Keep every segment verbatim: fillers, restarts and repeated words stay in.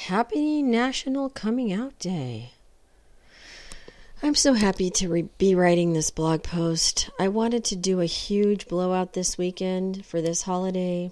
Happy National Coming Out Day. I'm so happy to re- be writing this blog post. I wanted to do a huge blowout this weekend for this holiday.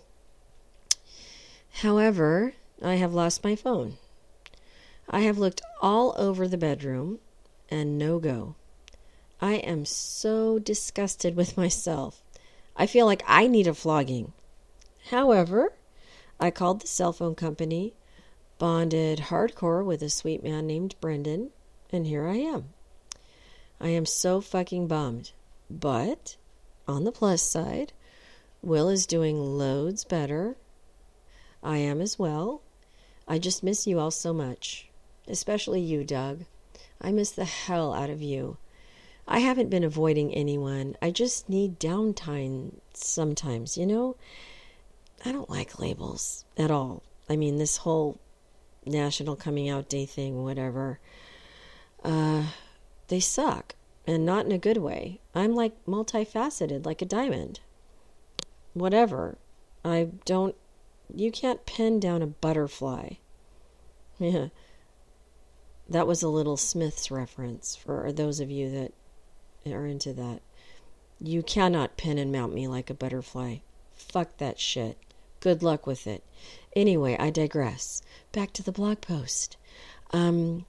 However, I have lost my phone. I have looked all over the bedroom and no go. I am so disgusted with myself. I feel like I need a flogging. However, I called the cell phone company, bonded hardcore with a sweet man named Brendan, and here I am. I am so fucking bummed. But, on the plus side, Will is doing loads better. I am as well. I just miss you all so much. Especially you, Doug. I miss the hell out of you. I haven't been avoiding anyone. I just need downtime sometimes, you know? I don't like labels at all. I mean, this whole National Coming Out Day thing, whatever. Uh... They suck, and not in a good way. I'm like multifaceted, like a diamond. Whatever. I don't... You can't pin down a butterfly. Yeah. That was a little Smith's reference for those of you that are into that. You cannot pin and mount me like a butterfly. Fuck that shit. Good luck with it. Anyway, I digress. Back to the blog post. Um...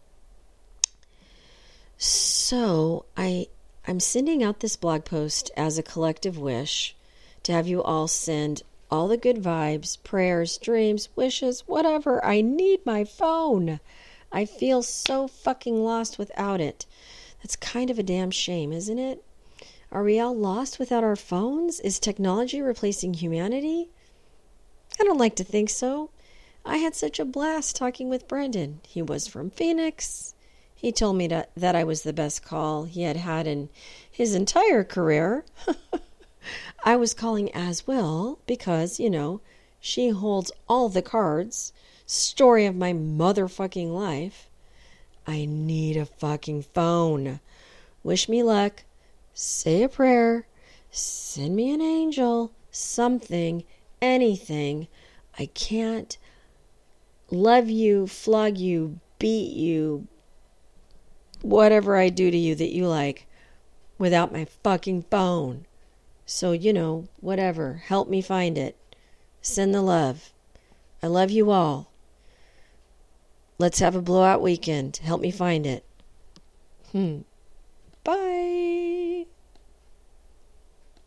So, I, I'm sending out this blog post as a collective wish to have you all send all the good vibes, prayers, dreams, wishes, whatever. I need my phone. I feel so fucking lost without it. That's kind of a damn shame, isn't it? Are we all lost without our phones? Is technology replacing humanity? I don't like to think so. I had such a blast talking with Brendan. He was from Phoenix. He told me to, that I was the best call he had had in his entire career. I was calling as well because, you know, she holds all the cards. Story of my motherfucking life. I need a fucking phone. Wish me luck. Say a prayer. Send me an angel. Something. Anything. I can't love you, flog you, beat you, whatever I do to you that you like without my fucking phone. So, you know, whatever. Help me find it. Send the love. I love you all. Let's have a blowout weekend. Help me find it. Hmm. Bye.